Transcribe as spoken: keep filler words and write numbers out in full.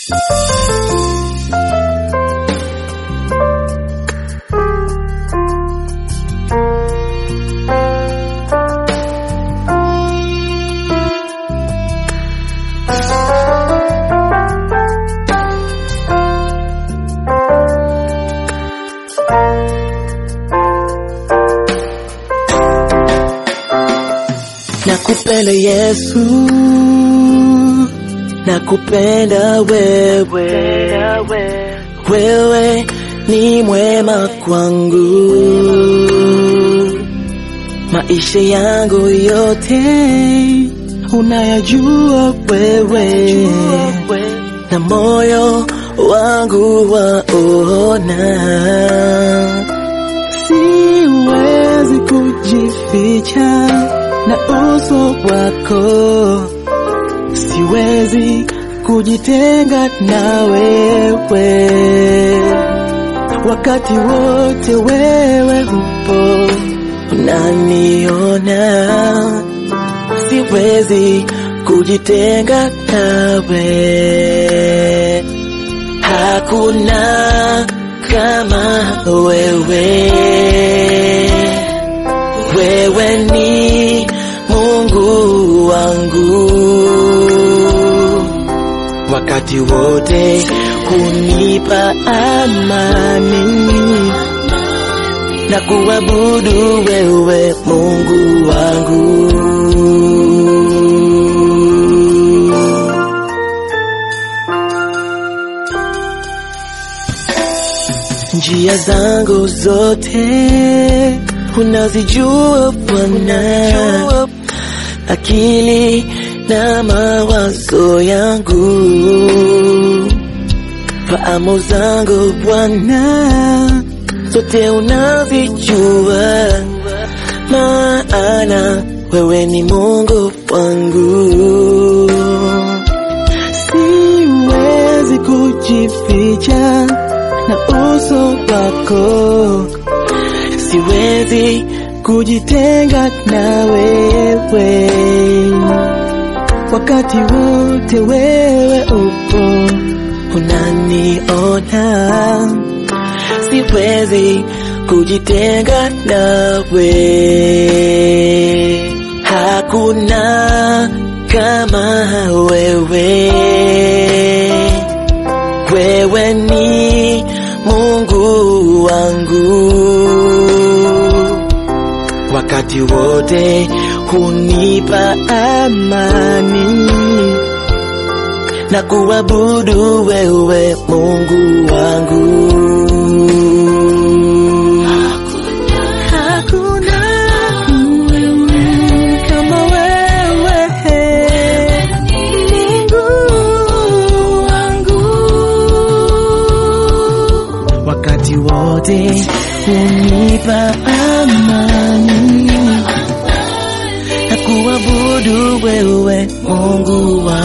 Nakupenda Yesu, nakupenda wewe, wewe ni mwema kwangu. Maisha yangu yote unayajua wewe, na moyo wangu waona. Siwezi kujificha na uso wako, siwezi kujitenga na wewe. Wakati wote wewe upo unaniona, siwezi kujitenga nawe. Hakuna kama wewe, wewe ni Mungu wangu. Wakati wote hunipa amani, na kuabudu wewe Mungu wangu. Njia zangu zote unazijua Bwana, akili na mawazo yangu. Fahamu zangu Bwana zote unazijua, maana wewe ni Mungu wangu. Siwezi kujificha na uso wako, siwezi kujitenga na wewe. Wakati wote wewe upo unaniona, siwezi kujitenga nawe. Hakuna kama wewe, wewe ni Mungu wangu. Wakati wote hunipa amani, na kuabudu wewe Mungu wangu. Hakuna kama wewe, Mungu wangu. Wakati wote hunipa amani, na kuabudu wewe Mungu wangu.